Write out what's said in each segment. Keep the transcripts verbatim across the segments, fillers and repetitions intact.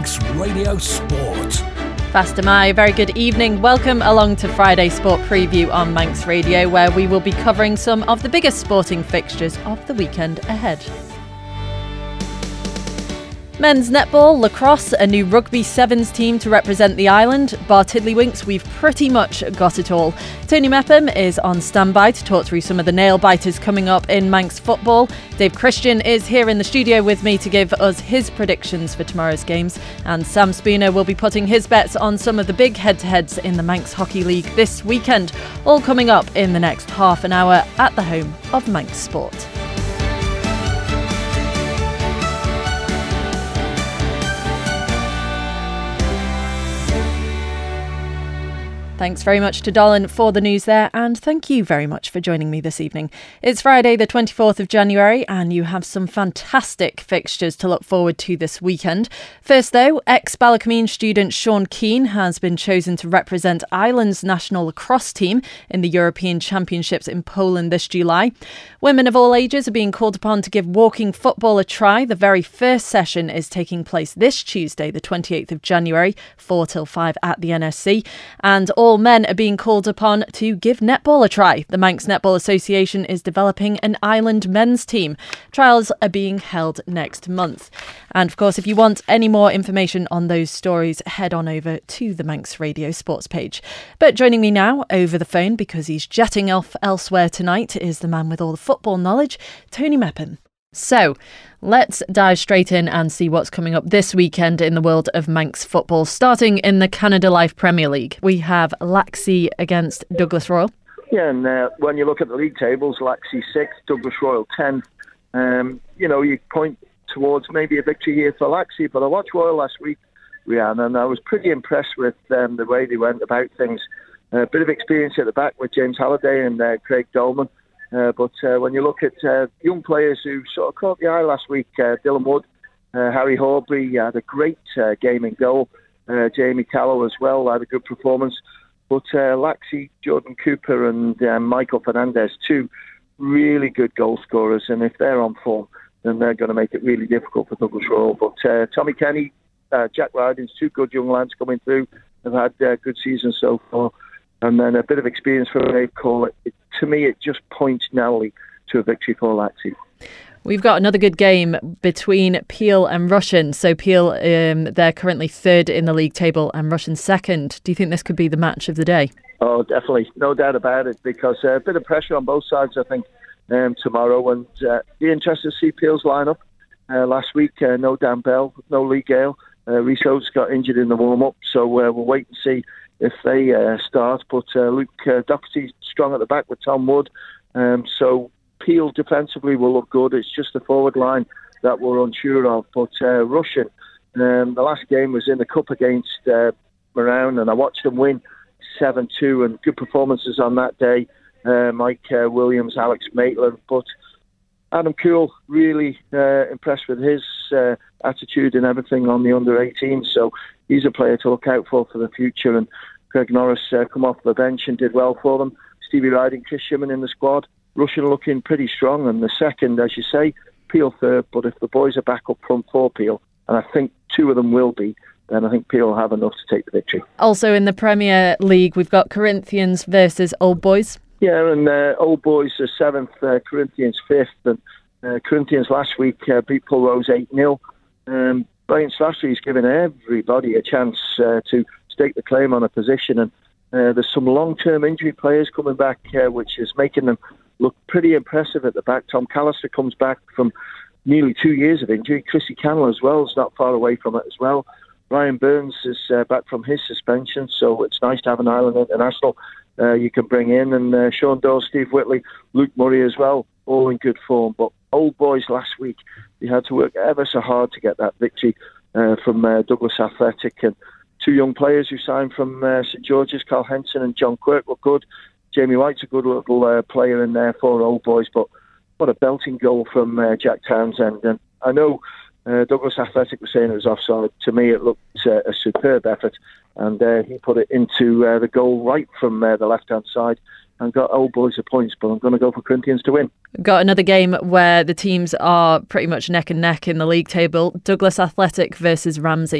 Manx Radio Sport. Fast am I. Very good evening. Welcome along to Friday Sport Preview on Manx Radio, where we will be covering some of the biggest sporting fixtures of the weekend ahead. Men's netball, lacrosse, a new rugby sevens team to represent the island. Bar Tiddlywinks, we've pretty much got it all. Tony Mepham is on standby to talk through some of the nail-biters coming up in Manx football. Dave Christian is here in the studio with me to give us his predictions for tomorrow's games. And Sam Spooner will be putting his bets on some of the big head-to-heads in the Manx Hockey League this weekend. All coming up in the next half an hour at the home of Manx Sport. Thanks very much to Dolan for the news there, and thank you very much for joining me this evening. It's Friday the twenty-fourth of January, and you have some fantastic fixtures to look forward to this weekend. First though, ex-Ballacomene student Sean Keane has been chosen to represent Ireland's national lacrosse team in the European Championships in Poland this July. Women of all ages are being called upon to give walking football a try. The very first session is taking place this Tuesday, the twenty-eighth of January, four till five at the N S C, and all All men are being called upon to give netball a try. The Manx Netball Association is developing an Island men's team. Trials are being held next month. And of course, if you want any more information on those stories, head on over to the Manx Radio Sports page. But joining me now over the phone, because he's jetting off elsewhere tonight, is the man with all the football knowledge, Tony Mepham. So, let's dive straight in and see what's coming up this weekend in the world of Manx football. Starting in the Canada Life Premier League, we have Laxey against Douglas Royal. Yeah, and uh, when you look at the league tables, Laxey sixth, Douglas Royal tenth. Um, you know, you point towards maybe a victory here for Laxey, but I watched Royal last week, Rhiannon, and I was pretty impressed with um, the way they went about things. A uh, bit of experience at the back with James Halliday and uh, Craig Dolman. Uh, but uh, when you look at uh, young players who sort of caught the eye last week, uh, Dylan Wood, uh, Harry Horbury had a great uh, game in goal. Uh, Jamie Callow as well had a good performance. But uh, Laxey, Jordan Cooper and um, Michael Fernandez, two really good goal scorers. And if they're on form, then they're going to make it really difficult for Douglas Royal. But uh, Tommy Kenny, uh, Jack Rydins, two good young lads coming through, have had uh, good seasons so far. And then a bit of experience for Dave Cole. It, to me, it just points narrowly to a victory for Laxey. We've got another good game between Peel and Rushen. So Peel, um, they're currently third in the league table and Rushen second. Do you think this could be the match of the day? Oh, definitely. No doubt about it, because uh, a bit of pressure on both sides, I think, um, tomorrow. And uh, be interested to see Peel's lineup. Uh, last week, uh, no Dan Bell, no Lee Gale. Uh, Rhys Oates got injured in the warm-up, so uh, we'll wait and see if they uh, start. But uh, Luke uh, Doherty's strong at the back with Tom Wood. Um, so Peel defensively will look good. It's just the forward line that we're unsure of. But uh, Rushen, um, the last game was in the Cup against uh, Marown, and I watched them win seven two, and good performances on that day. Uh, Mike uh, Williams, Alex Maitland. But Adam Cool, really uh, impressed with his uh, attitude and everything on the under eighteen. So he's a player to look out for for the future. And Greg Norris uh, come off the bench and did well for them. Stevie Riding, Chris Shimon in the squad. Rushen looking pretty strong. And the second, as you say, Peel third. But if the boys are back up front for Peel, and I think two of them will be, then I think Peel will have enough to take the victory. Also in the Premier League, we've got Corinthians versus Old Boys. Yeah, and uh, Old Boys are seventh, uh, Corinthians fifth. And uh, Corinthians last week uh, beat Pulrose eight nil. Um, Brian Slattery's given everybody a chance uh, to stake the claim on a position, and uh, there's some long-term injury players coming back, uh, which is making them look pretty impressive at the back. Tom Callister comes back from nearly two years of injury. Chrissy Cannell as well is not far away from it as well. Ryan Burns is uh, back from his suspension, so it's nice to have an Ireland international uh, you can bring in, and uh, Sean Dawes, Steve Whitley, Luke Murray as well, all in good form. But Old Boys last week, they had to work ever so hard to get that victory uh, from uh, Douglas Athletic. And two young players who signed from uh, St George's, Carl Henson and John Quirk, were good. Jamie White's a good little uh, player in there for Old Boys, but what a belting goal from uh, Jack Townsend. And I know uh, Douglas Athletic was saying it was offside. To me, it looked uh, a superb effort, and uh, he put it into uh, the goal right from uh, the left-hand side and got Old Boys a points, but I'm going to go for Corinthians to win. Got another game where the teams are pretty much neck and neck in the league table. Douglas Athletic versus Ramsey.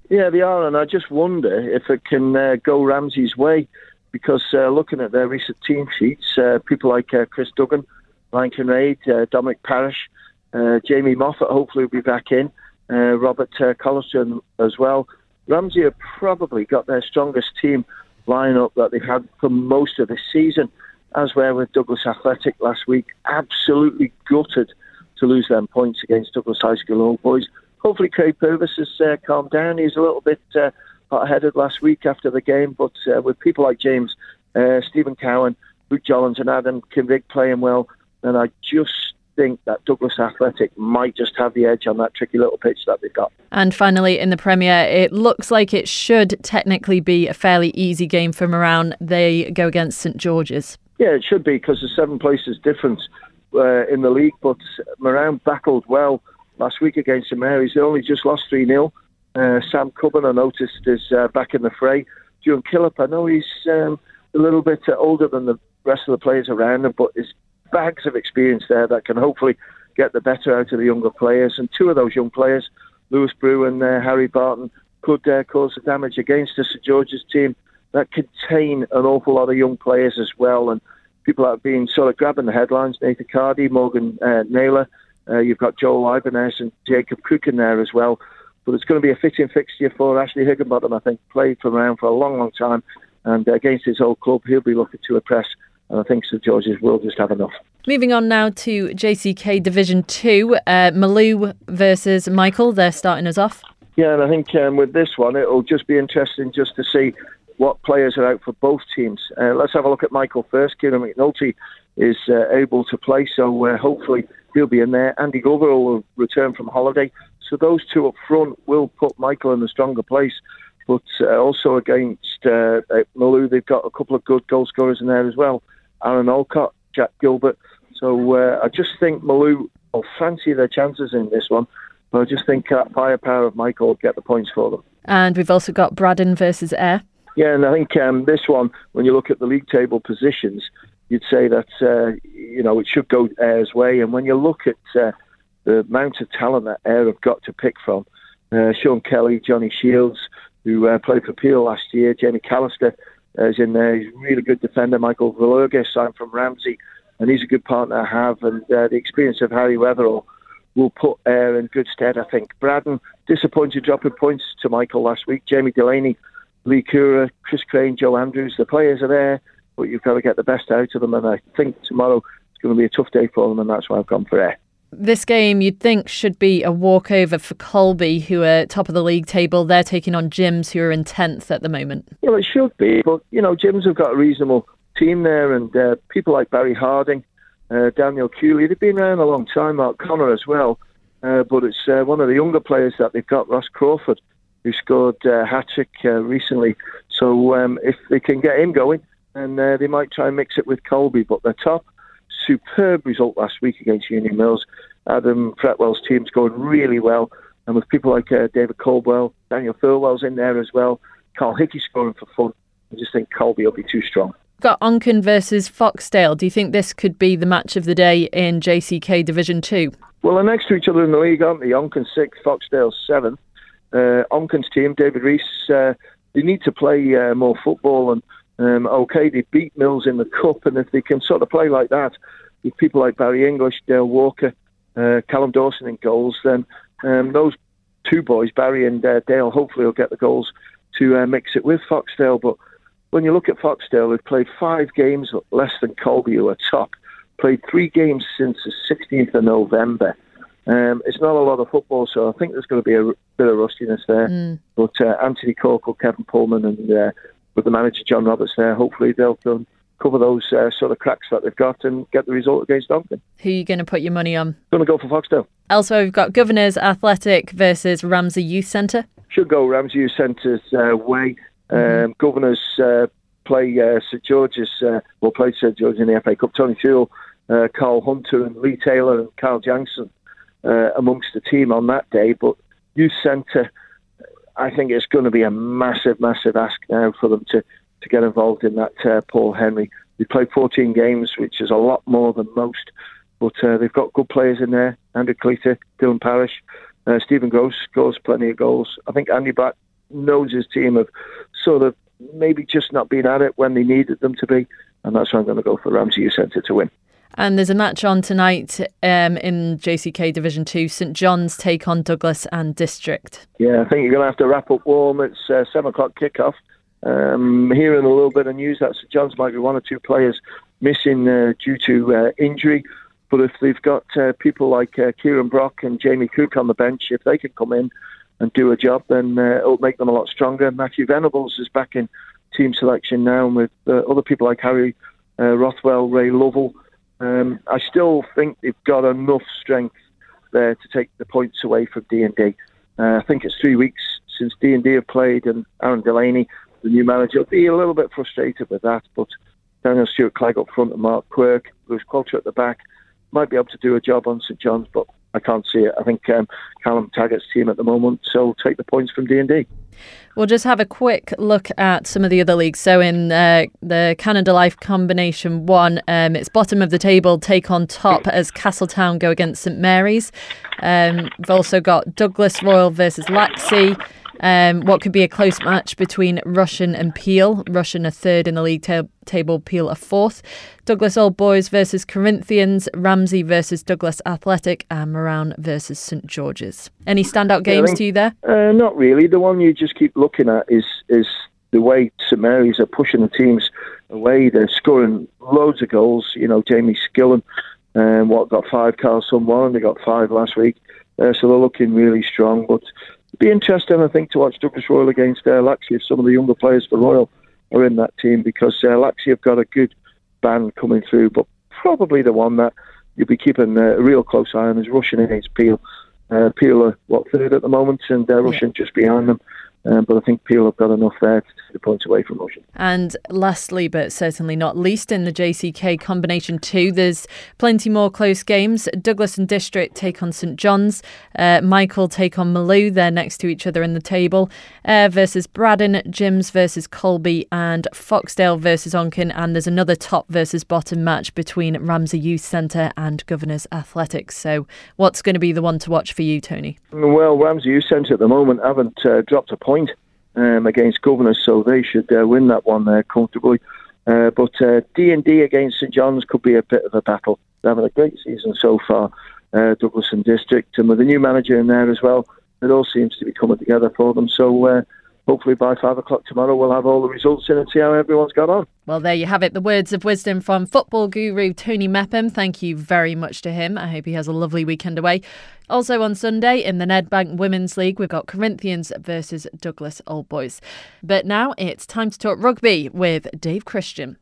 Yeah, they are, and I just wonder if it can uh, go Ramsey's way, because uh, looking at their recent team sheets, uh, people like uh, Chris Duggan, Ryan Kinraid, uh, Dominic Parrish, uh, Jamie Moffat hopefully will be back in, uh, Robert uh, Colliston as well. Ramsey have probably got their strongest team lineup that they've had for most of the season, as were with Douglas Athletic last week. Absolutely gutted to lose them points against Douglas High School Old Boys. Hopefully Craig Purvis has uh, calmed down. He's a little bit uh, hot-headed last week after the game, but uh, with people like James, uh, Stephen Cowan, Luke Jollins and Adam Kinvig playing well, and I just think that Douglas Athletic might just have the edge on that tricky little pitch that they've got. And finally, in the Premier, it looks like it should technically be a fairly easy game for Moran. They go against St George's. Yeah, it should be, because there's seven places difference uh, in the league, but Moran battled well last week against St Mary's. They only just lost three nil. Uh, Sam Cubban, I noticed, is uh, back in the fray. Duane Killip, I know he's um, a little bit uh, older than the rest of the players around him, but there's bags of experience there that can hopefully get the better out of the younger players. And two of those young players, Lewis Brew and uh, Harry Barton, could uh, cause the damage against the St George's team that contain an awful lot of young players as well. And people that have been sort of grabbing the headlines, Nathan Cardy, Morgan uh, Naylor, uh, you've got Joel Ibanez and Jacob Cook in there as well. But it's going to be a fitting fixture for Ashley Higginbottom, I think. Played from around for a long, long time. And uh, against his old club, he'll be looking to impress. And I think St George's will just have enough. Moving on now to J C K Division two, uh, Malou versus Michael. They're starting us off. Yeah, and I think um, with this one, it'll just be interesting just to see what players are out for both teams. Uh, let's have a look at Michael first. Kieran McNulty is uh, able to play, so uh, hopefully he'll be in there. Andy Glover will return from holiday. So those two up front will put Michael in the stronger place. But uh, also against uh, Malou, they've got a couple of good goal scorers in there as well. Aaron Olcott, Jack Gilbert. So uh, I just think Malou will fancy their chances in this one. But I just think that firepower of Michael will get the points for them. And we've also got Braddon versus Ayr. Yeah, and I think um, this one, when you look at the league table positions, you'd say that, uh, you know, it should go Ayr's way. And when you look at uh, the amount of talent that Ayr have got to pick from, uh, Sean Kelly, Johnny Shields, who uh, played for Peel last year, Jamie Callister uh, is in there. He's a really good defender. Michael Valerga signed from Ramsey, and he's a good partner to have. And uh, the experience of Harry Weatherall will put Ayr in good stead, I think. Braddon, disappointed dropping points to Michael last week. Jamie Delaney, Lee Cura, Chris Crane, Joe Andrews, the players are there, but you've got to get the best out of them. And I think tomorrow it's going to be a tough day for them, and that's why I've gone for Ayr. This game, you'd think, should be a walkover for Colby, who are top of the league table. They're taking on Jims, who are in tenth at the moment. Well, it should be, but, you know, Jims have got a reasonable team there, and uh, people like Barry Harding, uh, Daniel Cooley, they've been around a long time, Mark Connor as well, uh, but it's uh, one of the younger players that they've got, Ross Crawford, who scored uh, a hat-trick uh, recently. So um, if they can get him going, then uh, they might try and mix it with Colby. But they're top. Superb result last week against Union Mills. Adam Fretwell's team scored really well. And with people like uh, David Caldwell, Daniel Thurwell's in there as well, Carl Hickey scoring for fun. I just think Colby will be too strong. Got Onken versus Foxdale. Do you think this could be the match of the day in J C K Division two? Well, they're next to each other in the league, aren't they? Onken sixth, Foxdale seventh. Uh, Onken's team, David Rees, uh, they need to play uh, more football. And um, okay, they beat Mills in the cup, and if they can sort of play like that with people like Barry English, Dale Walker, uh, Callum Dawson in goals, then um, those two boys, Barry and uh, Dale, hopefully will get the goals to uh, mix it with Foxdale. But when you look at Foxdale, who've played five games less than Colby, who are top, played three games since the sixteenth of November. Um, it's not a lot of football, so I think there's going to be a bit of rustiness there. Mm. But uh, Anthony Corkle, Kevin Pullman, and uh, with the manager John Roberts there, hopefully they'll um, cover those uh, sort of cracks that they've got and get the result against Onken. Who are you going to put your money on? Going to go for Foxdale. Elsewhere, we've got Governors Athletic versus Ramsey Youth Centre. Should go Ramsey Youth Centre's uh, way. Mm-hmm. Um, Governors uh, play uh, St George's, uh, well, played St George's in the F A Cup. Tony Fuel, uh, Carl Hunter, and Lee Taylor, and Carl Jansen. Uh, amongst the team on that day, but Youth Centre, I think it's going to be a massive, massive ask now for them to, to get involved in that. uh, Paul Henry. They played fourteen games, which is a lot more than most, but uh, they've got good players in there. Andrew Cleater, Dylan Parrish, uh, Stephen Gross scores plenty of goals. I think Andy Black knows his team have sort of maybe just not been at it when they needed them to be, and that's why I'm going to go for Ramsey Youth Centre to win. And there's a match on tonight um, in J C K Division two. St John's take on Douglas and District. Yeah, I think you're going to have to wrap up warm. It's uh, seven o'clock kickoff. Um, hearing a little bit of news that St John's might be one or two players missing uh, due to uh, injury. But if they've got uh, people like uh, Kieran Brock and Jamie Cook on the bench, if they can come in and do a job, then uh, it'll make them a lot stronger. Matthew Venables is back in team selection now, and with uh, other people like Harry uh, Rothwell, Ray Lovell. Um, I still think they've got enough strength there to take the points away from D and D. Uh, I think it's three weeks since D and D have played, and Aaron Delaney, the new manager, will be a little bit frustrated with that. But Daniel Stewart-Clegg up front and Mark Quirk, Bruce Coulter at the back, might be able to do a job on St John's, but I can't see it. I think um, Callum Taggart's team at the moment, so take the points from D and D. We'll just have a quick look at some of the other leagues. So in uh, the Canada Life Combination one, um, it's bottom of the table, take on top as Castletown go against St Mary's. Um, we've also got Douglas Royal versus Laxey. Um, what could be a close match between Russian and Peel. Russian are third in the league ta- table, Peel are fourth. Douglas Old Boys versus Corinthians, Ramsey versus Douglas Athletic, and Moran versus St George's. Any standout games think, to you there? Uh, not really. The one you just keep looking at is is the way St Mary's are pushing the teams away. They're scoring loads of goals. You know, Jamie Skillen, um, what got five, Carlson Warren, they got five last week. Uh, so they're looking really strong, but it'd be interesting, I think, to watch Douglas Royal against uh, Laxey if some of the younger players for Royal are in that team, because uh, Laxey have got a good band coming through, but probably the one that you'll be keeping uh, a real close eye on is Russian against Peel. Uh, Peel are, what, third at the moment, and uh, Russian yeah. just behind them. Um, but I think Peel have got enough there to take the points away from Russian. And lastly, but certainly not least, in the J C K Combination two, there's plenty more close games. Douglas and District take on St John's. Uh, Michael take on Malou. They're next to each other in the table. Ayr versus Braddon, Jims versus Colby, and Foxdale versus Onken. And there's another top versus bottom match between Ramsey Youth Centre and Governors Athletics. So what's going to be the one to watch for you, Tony? Well, Ramsey Youth Centre at the moment haven't uh, dropped a point Um, against Governors, so they should uh, win that one uh, comfortably. Uh, but uh, D and D against St John's could be a bit of a battle. They're having a great season so far, uh, Douglas and District, and with a new manager in there as well, it all seems to be coming together for them. So uh, hopefully by five o'clock tomorrow we'll have all the results in and see how everyone's got on. Well, there you have it. The words of wisdom from football guru Tony Mepham. Thank you very much to him. I hope he has a lovely weekend away. Also on Sunday in the Nedbank Women's League, we've got Corinthians versus Douglas Old Boys. But now it's time to talk rugby with Dave Christian.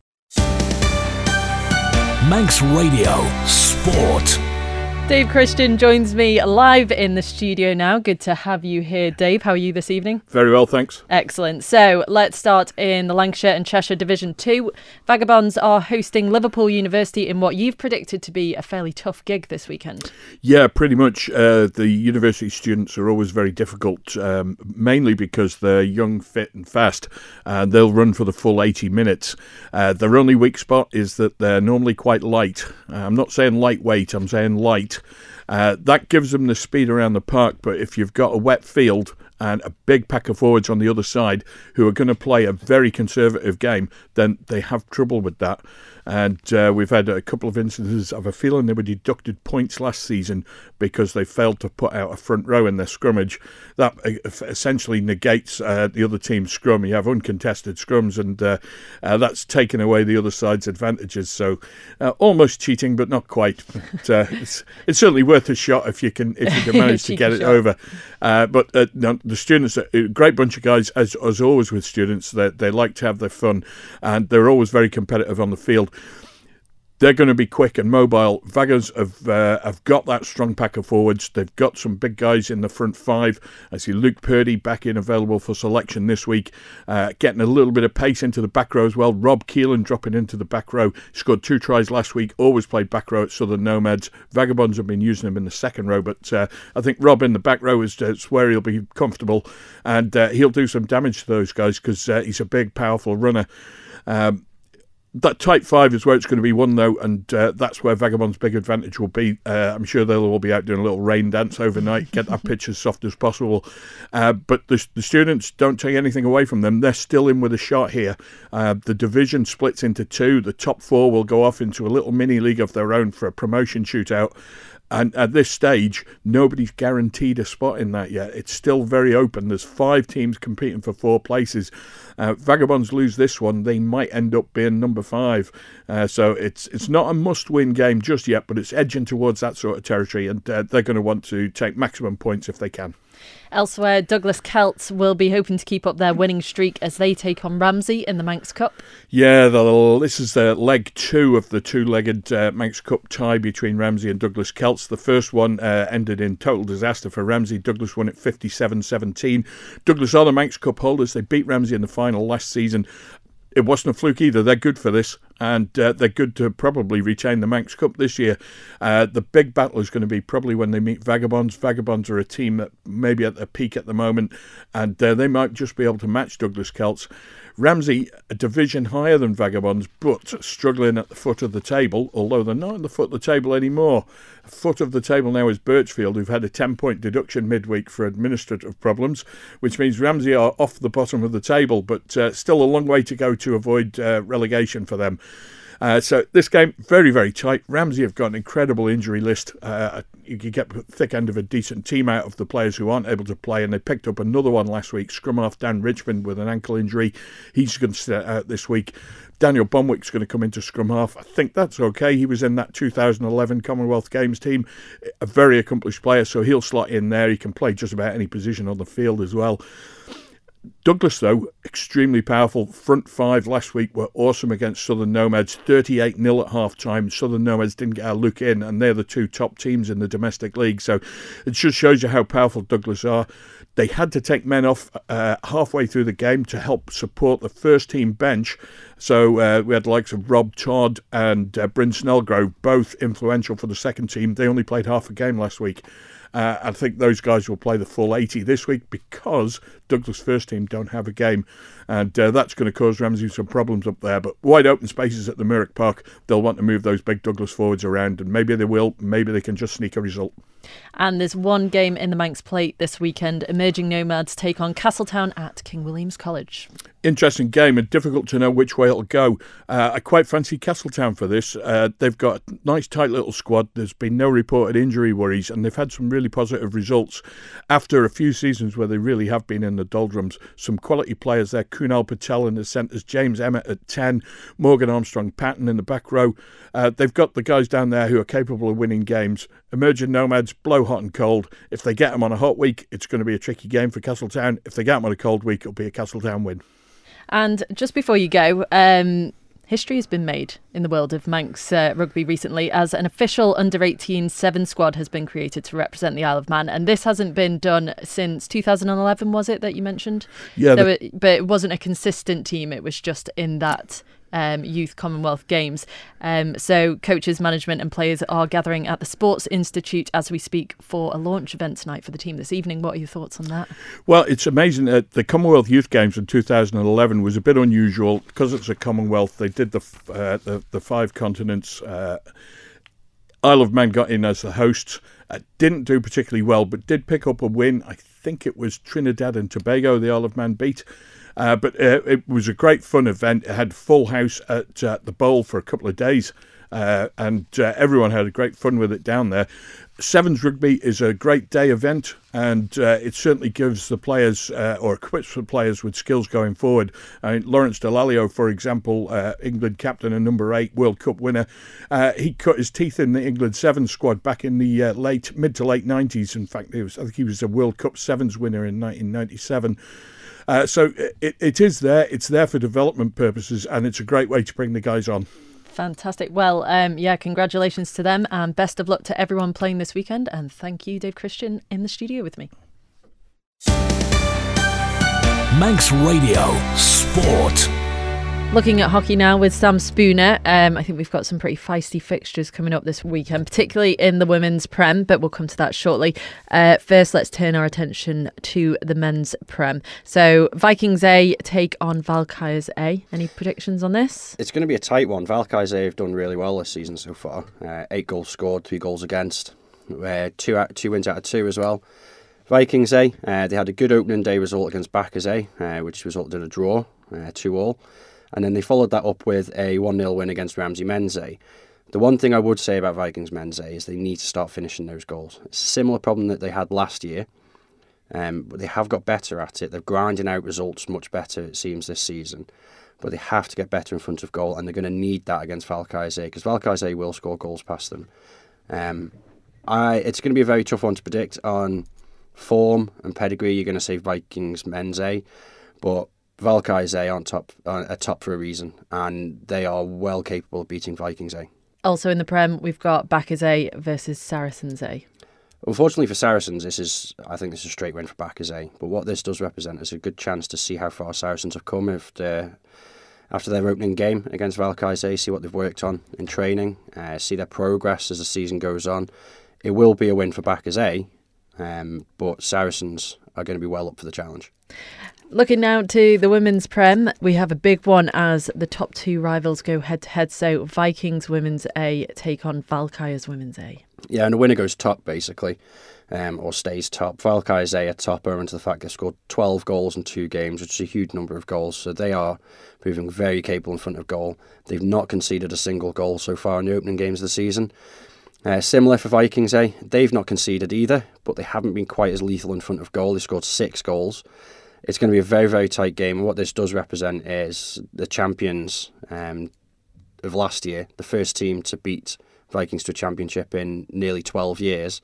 Manx Radio Sport. Dave Christian joins me live in the studio now. Good to have you here, Dave. How are you this evening? Very well, thanks. Excellent. So let's start in the Lancashire and Cheshire Division two. Vagabonds are hosting Liverpool University in what you've predicted to be a fairly tough gig this weekend. Yeah, pretty much. Uh, the university students are always very difficult, um, mainly because they're young, fit and fast, and they'll run for the full eighty minutes. Uh, their only weak spot is that they're normally quite light. Uh, I'm not saying lightweight, I'm saying light. Uh, that gives them the speed around the park, but if you've got a wet field and a big pack of forwards on the other side who are going to play a very conservative game, then they have trouble with that. And uh, we've had a couple of instances of a feeling they were deducted points last season because they failed to put out a front row in their scrummage. That essentially negates uh, the other team's scrum. You have uncontested scrums, and uh, uh, that's taken away the other side's advantages. So uh, almost cheating, but not quite. But, uh, it's, it's certainly worth a shot if you can if you can manage to get it shot. over. Uh, but uh, no, the students are a great bunch of guys, as, as always with students. They, they like to have their fun, and they're always very competitive on the field. They're going to be quick and mobile. Vaggers have uh, have got that strong pack of forwards. They've got some big guys in the front five. I see Luke Purdy back in, available for selection this week, uh, getting a little bit of pace into the back row as well. Rob Keelan dropping into the back row. Scored two tries last week. Always played back row at Southern Nomads. Vagabonds have been using him in the second row, but uh, I think Rob in the back row is, uh, is where he'll be comfortable, and uh, he'll do some damage to those guys because uh, he's a big, powerful runner. Um, That tight five is where it's going to be won, though, and uh, that's where Vagabond's big advantage will be. Uh, I'm sure they'll all be out doing a little rain dance overnight, get that pitch as soft as possible. Uh, but the, the students, don't take anything away from them. They're still in with a shot here. Uh, the division splits into two. The top four will go off into a little mini league of their own for a promotion shootout. And at this stage, nobody's guaranteed a spot in that yet. It's still very open. There's five teams competing for four places. Uh, Vagabonds lose this one, they might end up being number five. Uh, so it's it's not a must-win game just yet, but it's edging towards that sort of territory, and uh, they're going to want to take maximum points if they can. Elsewhere, Douglas Celts will be hoping to keep up their winning streak as they take on Ramsey in the Manx Cup. Yeah, the, this is the leg two of the two-legged uh, Manx Cup tie between Ramsey and Douglas Celts. The first one uh, ended in total disaster for Ramsey. Douglas won it fifty-seven seventeen. Douglas are the Manx Cup holders. They beat Ramsey in the final last season. It wasn't a fluke either. They're good for this, and uh, they're good to probably retain the Manx Cup this year. Uh, the big battle is going to be probably when they meet Vagabonds. Vagabonds are a team that maybe at their peak at the moment, and uh, they might just be able to match Douglas Celts. Ramsey, a division higher than Vagabonds, but struggling at the foot of the table, although they're not at the foot of the table anymore. Foot of the table now is Birchfield, who've had a ten-point deduction midweek for administrative problems, which means Ramsey are off the bottom of the table, but uh, still a long way to go to avoid uh, relegation for them. Uh, so this game, very, very tight. Ramsey have got an incredible injury list. Uh, you could get the thick end of a decent team out of the players who aren't able to play, and they picked up another one last week, scrum half Dan Richmond with an ankle injury. He's going to sit out this week. Daniel Bonwick's going to come into scrum half. I think that's okay. He was in that two thousand eleven Commonwealth Games team. A very accomplished player, so he'll slot in there. He can play just about any position on the field as well. Douglas, though, extremely powerful. Front five last week were awesome against Southern Nomads, thirty-eight nil at half-time. Southern Nomads didn't get a look in, and they're the two top teams in the domestic league. So it just shows you how powerful Douglas are. They had to take men off uh, halfway through the game to help support the first-team bench. So uh, we had the likes of Rob Todd and uh, Bryn Snellgrove, both influential for the second team. They only played half a game last week. Uh, I think those guys will play the full eighty this week because Douglas' first team don't have a game, and uh, that's going to cause Ramsey some problems up there. But wide open spaces at the Murrick Park, they'll want to move those big Douglas forwards around, and maybe they will, maybe they can just sneak a result. And there's one game in the Manx Plate this weekend. Emerging Nomads take on Castletown at King William's College. Interesting game, and difficult to know which way it'll go. Uh, I quite fancy Castletown for this. Uh, they've got a nice tight little squad. There's been no reported injury worries, and they've had some really positive results after a few seasons where they really have been in the doldrums. Some quality players there. Kunal Patel in the centres, James Emmett at ten, Morgan Armstrong Patton in the back row. Uh, they've got the guys down there who are capable of winning games. Emerging Nomads blow hot and cold. If they get them on a hot week, it's going to be a tricky game for Castletown. If they get them on a cold week, it'll be a Castletown win. And just before you go, um, history has been made in the world of Manx uh, rugby recently, as an official under eighteen seven squad has been created to represent the Isle of Man. And this hasn't been done since two thousand eleven, was it, that you mentioned? Yeah. So it, but it wasn't a consistent team. It was just in that Um, Youth Commonwealth Games. Um, so coaches, management and players are gathering at the Sports Institute as we speak for a launch event tonight for the team this evening. What are your thoughts on that? Well, it's amazing that the Commonwealth Youth Games in two thousand eleven was a bit unusual because it's a Commonwealth. They did the uh, the, the five continents. Uh, Isle of Man got in as the hosts. Uh, didn't do particularly well, but did pick up a win. I think it was Trinidad and Tobago the Isle of Man beat. Uh, but uh, it was a great fun event. It had full house at uh, the Bowl for a couple of days, uh, and uh, everyone had a great fun with it down there. Sevens Rugby is a great day event, and uh, it certainly gives the players uh, or equips the players with skills going forward. I mean, Lawrence Delalio, for example, uh, England captain and number eight World Cup winner, uh, he cut his teeth in the England Sevens squad back in the uh, late mid to late nineties. In fact, it was, I think he was a World Cup Sevens winner in nineteen ninety-seven. Uh, so it, it is there. It's there for development purposes, and it's a great way to bring the guys on. Fantastic. Well, um, yeah, congratulations to them, and best of luck to everyone playing this weekend. And thank you, Dave Christian, in the studio with me. Manx Radio Sport. Looking at hockey now with Sam Spooner, um, I think we've got some pretty feisty fixtures coming up this weekend, particularly in the women's Prem, but we'll come to that shortly. Uh, first, let's turn our attention to the men's Prem. So Vikings A take on Valkyries A. Any predictions on this? It's going to be a tight one. Valkyries A have done really well this season so far. Uh, eight goals scored, three goals against, uh, two, out, two wins out of two as well. Vikings A, uh, they had a good opening day result against Backers A, uh, which resulted in a draw, uh, two all. And then they followed that up with a one nil win against Ramsey Men's A. The one thing I would say about Vikings Men's A is they need to start finishing those goals. It's a similar problem that they had last year, um, but they have got better at it. They're grinding out results much better, it seems, this season. But they have to get better in front of goal, and they're going to need that against Valkyries A, because Valkyries A will score goals past them. Um, I, it's going to be a very tough one to predict. On form and pedigree, you're going to say Vikings Men's A, but Valkyries A on top, uh, are top for a reason, and they are well capable of beating Vikings A. Also in the Prem, we've got Backers A versus Saracens A. Unfortunately for Saracens, this is, I think this is a straight win for Backers A. But what this does represent is a good chance to see how far Saracens have come after, after their opening game against Valkyries A, see what they've worked on in training, uh, see their progress as the season goes on. It will be a win for Backers A, um, but Saracens are going to be well up for the challenge. Looking now to the women's Prem, we have a big one as the top two rivals go head-to-head. So Vikings Women's A take on Valkyries Women's A. Yeah, and the winner goes top, basically, um, or stays top. Valkyries A are top owing to the fact they've scored twelve goals in two games, which is a huge number of goals. So they are proving very capable in front of goal. They've not conceded a single goal so far in the opening games of the season. Uh, similar for Vikings A, they've not conceded either, but they haven't been quite as lethal in front of goal. They scored six goals. It's going to be a very, very tight game. And what this does represent is the champions um, of last year, the first team to beat Vikings to a championship in nearly twelve years,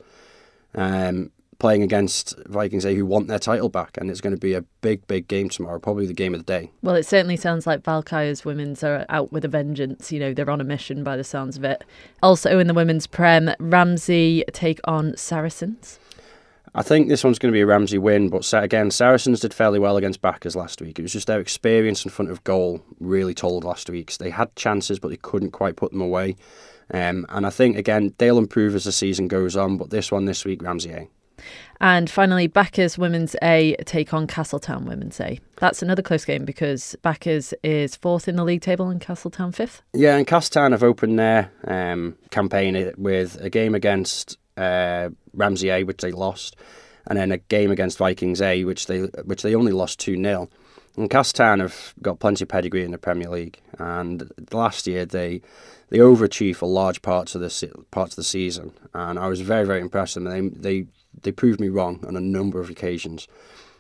um, playing against Vikings A, who want their title back. And it's going to be a big, big game tomorrow, probably the game of the day. Well, it certainly sounds like Valkyries Women's are out with a vengeance. You know, they're on a mission by the sounds of it. Also in the women's Prem, Ramsey take on Saracens. I think this one's going to be a Ramsey win, but again, Saracens did fairly well against Backers last week. It was just their experience in front of goal really told last week. They had chances, but they couldn't quite put them away. Um, and I think, again, they'll improve as the season goes on, but this one this week, Ramsey A. And finally, Backers Women's A take on Castletown Women's A. That's another close game because Backers is fourth in the league table and Castletown fifth. Yeah, and Castletown have opened their um, campaign with a game against Uh, Ramsey A, which they lost, and then a game against Vikings A, which they which they only lost two nil. And Castletown have got plenty of pedigree in the Premier League, and last year they they overachieved for large parts of the parts of the season, and I was very very impressed. And they they they proved me wrong on a number of occasions.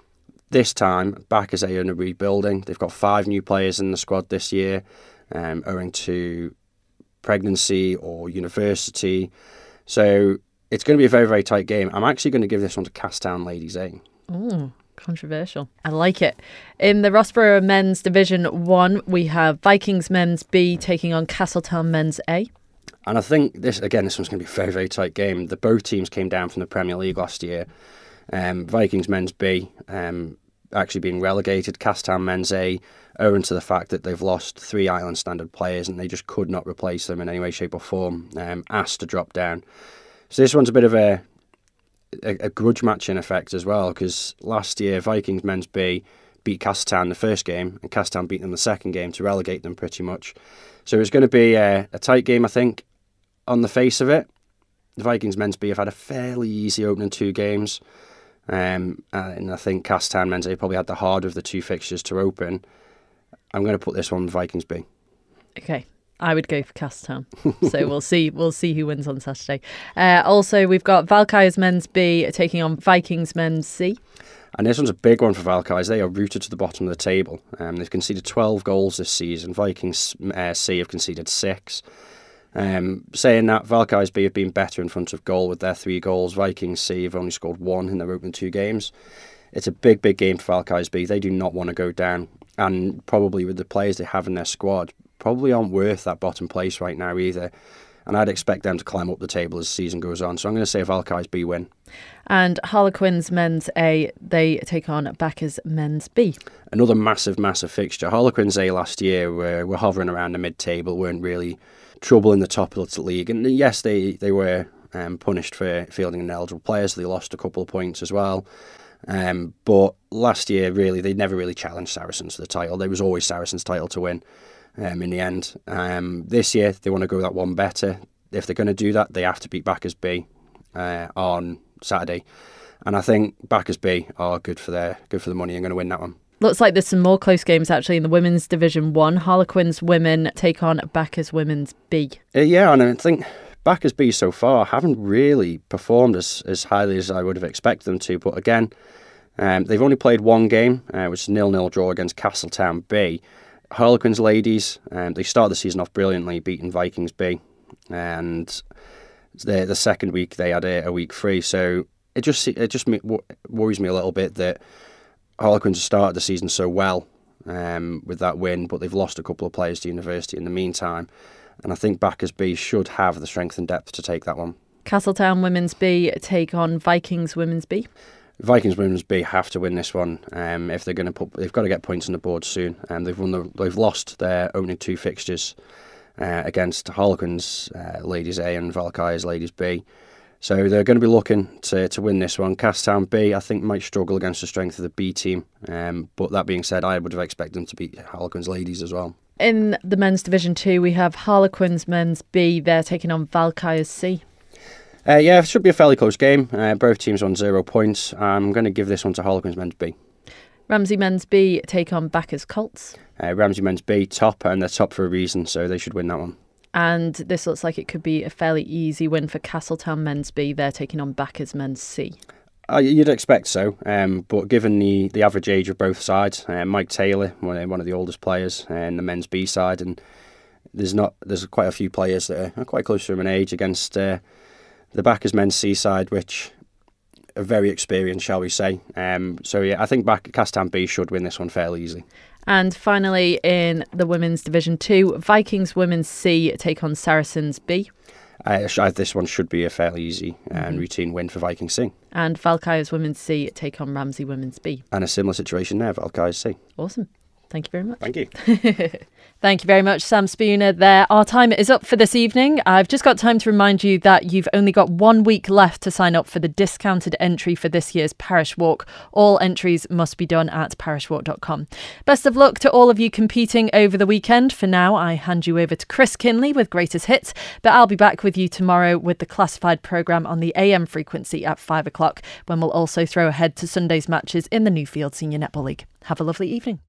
This time, Backers A are in a rebuilding. They've got five new players in the squad this year, um, owing to pregnancy or university. So it's going to be a very, very tight game. I'm actually going to give this one to Castletown Ladies A. Ooh, controversial. I like it. In the Rossborough Men's Division one, we have Vikings Men's B taking on Castletown Men's A. And I think, this again, this one's going to be a very, very tight game. The both teams came down from the Premier League last year. Um, Vikings Men's B um, actually being relegated. Castletown Men's A, owing to the fact that they've lost three Island Standard players and they just could not replace them in any way, shape or form, um, asked to drop down. So this one's a bit of a a, a grudge match in effect as well, because last year Vikings Men's B beat Castletown the first game, and Castletown beat them the second game to relegate them pretty much. So it's going to be a, a tight game, I think. On the face of it, the Vikings Men's B have had a fairly easy opening two games, um, and I think Castletown Men's A probably had the harder of the two fixtures to open. I'm going to put this one Vikings B. Okay. I would go for Castletown. So we'll see we'll see who wins on Saturday. Uh, also, we've got Valkyries Men's B taking on Vikings Men's C. And this one's a big one for Valkyries. They are rooted to the bottom of the table. Um, they've conceded twelve goals this season. Vikings uh, C have conceded six. Um, saying that, Valkyries B have been better in front of goal with their three goals. Vikings C have only scored one in their opening two games. It's a big, big game for Valkyries B. They do not want to go down. And probably with the players they have in their squad, probably aren't worth that bottom place right now either. and I'd expect them to climb up the table as the season goes on. So I'm going to say Valky's B win. And Harlequins men's A, they take on Backers men's B. Another massive, massive fixture. Harlequins A last year were, were hovering around the mid-table, weren't really trouble in the top of the league. And yes, they, they were um, punished for fielding ineligible players. They lost a couple of points as well. Um, but last year, really, they never really challenged Saracens for the title. There was always Saracens' title to win um, in the end. Um, this year, they want to go that one better. If they're going to do that, they have to beat Backers B uh, on Saturday. And I think Backers B are good for their good for the money and going to win that one. Looks like there's some more close games actually in the Women's Division one. Harlequins women take on Backers Women's B. Uh, yeah, and I think Backers B so far haven't really performed as, as highly as I would have expected them to. But again, um, they've only played one game, uh, which is a nil nil draw against Castletown B. Harlequins ladies, um, they started the season off brilliantly, beating Vikings B. And the the second week they had a, a week free. So it just it just worries me a little bit that Harlequins have started the season so well um, with that win, but they've lost a couple of players to University in the meantime. And I think Backers B should have the strength and depth to take that one. Castletown Women's B take on Vikings Women's B. Vikings Women's B have to win this one. Um, if they're going to put, they've got to get points on the board soon. And um, they've won the, they've lost their opening two fixtures uh, against Harlequins uh, Ladies A and Valkyries Ladies B. So they're going to be looking to to win this one. Castletown B, I think, might struggle against the strength of the B team. Um, but that being said, I would have expected them to beat Harlequins Ladies as well. In the men's division two, we have Harlequins men's B. They're taking on Valkyries C. Uh, yeah, it should be a fairly close game. Uh, both teams on zero points. I'm going to give this one to Harlequins men's B. Ramsey men's B take on Backers Colts. Uh, Ramsey men's B top, and they're top for a reason, so they should win that one. And this looks like it could be a fairly easy win for Castletown men's B. They're taking on Backers men's C. Uh, you'd expect so, um, but given the, the average age of both sides, uh, Mike Taylor, one, one of the oldest players uh, in the men's B side, and there's not there's quite a few players that are quite close to him in age against uh, the Backers men's C side, which are very experienced, shall we say. Um, so yeah, I think back Castletown B should win this one fairly easily. And finally, in the women's division two, Vikings women's C take on Saracens B. Uh, this one should be a fairly easy and mm-hmm. routine win for Vikings C. And Valkyries women's C take on Ramsey women's B. And a similar situation there, Valkyries C. Awesome. Thank you very much. Thank you. Thank you very much, Sam Spooner there. Our time is up for this evening. I've just got time to remind you that you've only got one week left to sign up for the discounted entry for this year's Parish Walk. All entries must be done at parish walk dot com. Best of luck to all of you competing over the weekend. For now, I hand you over to Chris Kinley with Greatest Hits, but I'll be back with you tomorrow with the classified programme on the A M frequency at five o'clock, when we'll also throw ahead to Sunday's matches in the Newfield Senior Netball League. Have a lovely evening.